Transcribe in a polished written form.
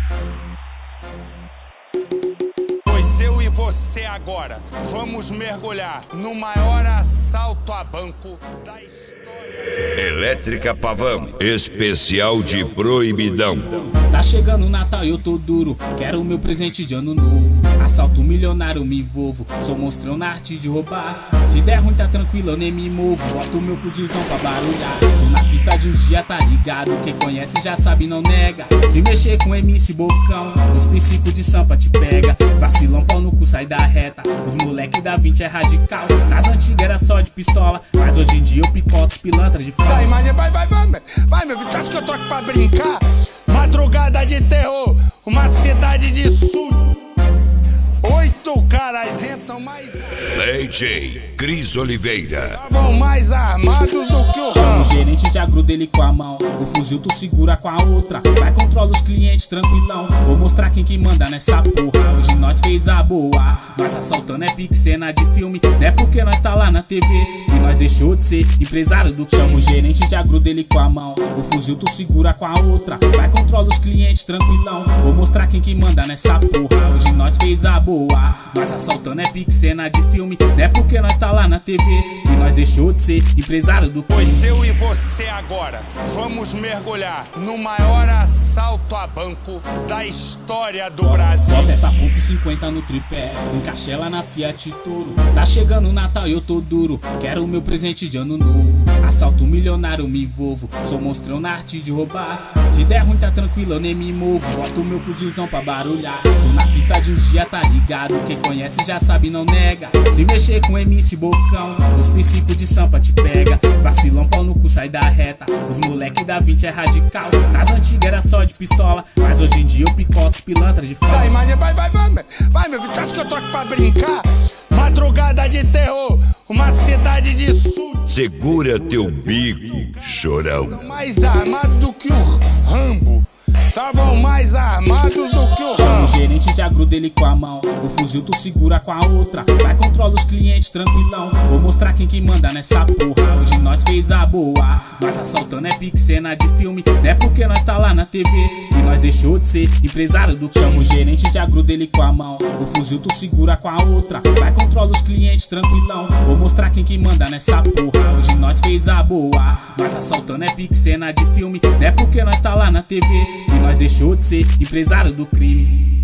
Pois eu e você agora vamos mergulhar no maior assalto a banco da história. Elétrica Pavão, especial de proibidão. Tá chegando o Natal e eu tô duro, quero o meu presente de ano novo. Assalto milionário, me envolvo, sou monstrão na arte de roubar. Se der ruim tá tranquilo, eu nem me movo, boto meu fuzilzão pra barulhar. Tô na pista de uns dias, tá ligado, quem conhece já sabe, não nega. Se mexer com MC Bocão, os psicos de sampa te pega. Vacilão, pau no cu, sai da reta, os moleque da 20 é radical. Nas antigas era só de pistola, mas hoje em dia eu picoto os pilantras de fora. Vai, imagem, vai, meu filho, tu acha que eu tô aqui pra brincar? Madrugada de terror, uma cidade de sul. 8 caras entram mais. DJ Cris Oliveira. Estavam mais armados do que o Chama o gerente, já gruda ele com a mão. O fuzil tu segura com a outra. Vai, controla os clientes, tranquilão. Vou mostrar quem que manda nessa porra. Hoje nós fez a boa. Nós assaltando é pique, cena de filme. Não é porque nós tá lá na TV que nós deixou de ser empresário do. Chama o gerente, já gruda ele com a mão. O fuzil tu segura com a outra. Vai, controla os clientes, tranquilão. Vou mostrar quem que manda nessa porra. Hoje nós fez a boa. Nós assaltando é pique, cena de filme. Não é porque nós tá lá na TV que nós deixou de ser empresário do. Pois eu e você agora vamos mergulhar no maior assalto a banco da história do Brasil. Bota essa ponto 50 no tripé, encaixa ela na Fiat Toro. Tá chegando o Natal e eu tô duro, quero o meu presente de ano novo. Assalto milionário, me envolvo, sou monstrão na arte de roubar. Se der ruim tá tranquilo, eu nem me movo, boto meu fuzilzão pra barulhar. Tô na pista de uns dias, tá ligado, quem conhece já sabe, não nega. Se mexer com MC Bocão, os psicos de sampa te pega. Vacilão, pau no cu, sai da reta, os moleque da 20 é radical. Nas antigas era só de pistola, mas hoje em dia eu picoto os pilantras de fora. Vai, imagem, vai, meu filho, tu acha que eu tô aqui pra brincar? Madrugada de terror, uma cidade de sul. Segura teu bico, chorão. Mais armado do que o Rambo. Estavam mais armados do que o Chama o Rambo. gerente, já gruda ele com a mão. O fuzil tu segura com a outra. Vai, controla os clientes, tranquilão. Vou mostrar quem que manda nessa porra. Hoje nós fez a boa. Nós assaltando é pique, cena de filme. Não é porque nós tá lá na TV que nós deixou de ser empresário do. Chama o gerente, já gruda ele com a mão. O fuzil tu segura com a outra. Vai, controla os clientes, tranquilão. Vou mostrar quem que manda nessa porra. Hoje nós fez a boa. Nós assaltando é pique, cena de filme. Não é porque nós tá lá na TV que nós deixou de ser empresário do crime.